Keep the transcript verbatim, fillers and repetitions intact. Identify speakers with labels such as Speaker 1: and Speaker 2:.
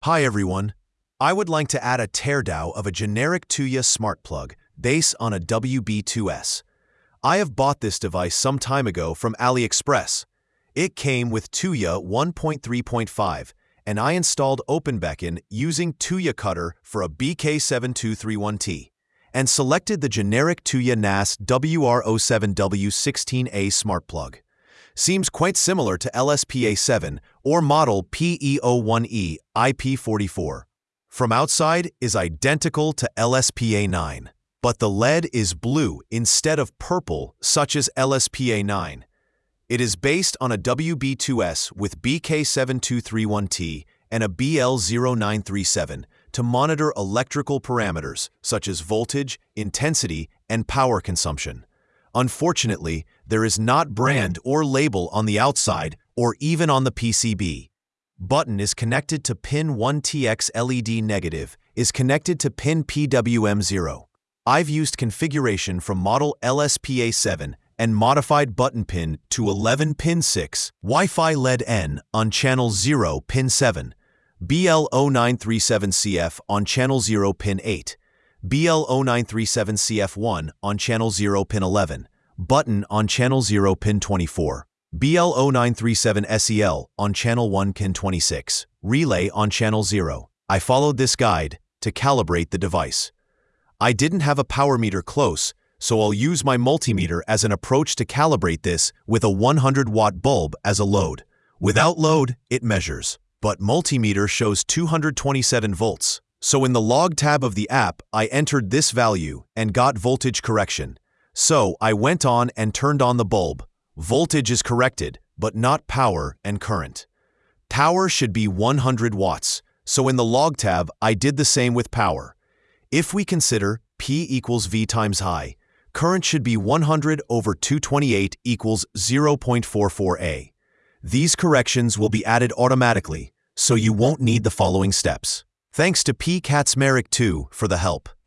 Speaker 1: Hi everyone. I would like to add a teardown of a generic Tuya smart plug based on a W B two S. I have bought this device some time ago from AliExpress. It came with Tuya one point three point five, and I installed OpenBeacon using Tuya Cutter for a B K seven two three one T, and selected the generic Tuya N A S W R zero seven W sixteen A smart plug. Seems quite similar to L S P A seven or model P E zero one E I P forty-four. From outside is identical to L S P A nine, but the L E D is blue instead of purple such as L S P A nine. It is based on a W B two S with B K seven two three one T and a B L zero nine three seven to monitor electrical parameters such as voltage, intensity, and power consumption. Unfortunately, there is not brand or label on the outside or even on the P C B. Button is connected to pin one T X L E D negative is connected to pin P W M zero. I've used configuration from model L S P A seven and modified button pin to eleven pin six, Wi-Fi L E D N on channel zero pin seven, B L zero nine three seven C F on channel zero pin eight, B L zero nine three seven C F one on channel zero pin eleven, button on channel zero pin twenty-four, B L zero nine three seven S E L on channel one pin twenty-six, relay on channel zero. I followed this guide to calibrate the device. I didn't have a power meter close, so I'll use my multimeter as an approach to calibrate this with a one hundred watt bulb as a load. Without load, it measures, but multimeter shows two hundred twenty-seven volts. So in the log tab of the app, I entered this value and got voltage correction. So I went on and turned on the bulb. Voltage is corrected, but not power and current. Power should be one hundred watts, so in the log tab, I did the same with power. If we consider P equals V times high, current should be one hundred over two twenty-eight equals zero point four four A. These corrections will be added automatically, so you won't need the following steps. Thanks to P Kaczmarek two for the help.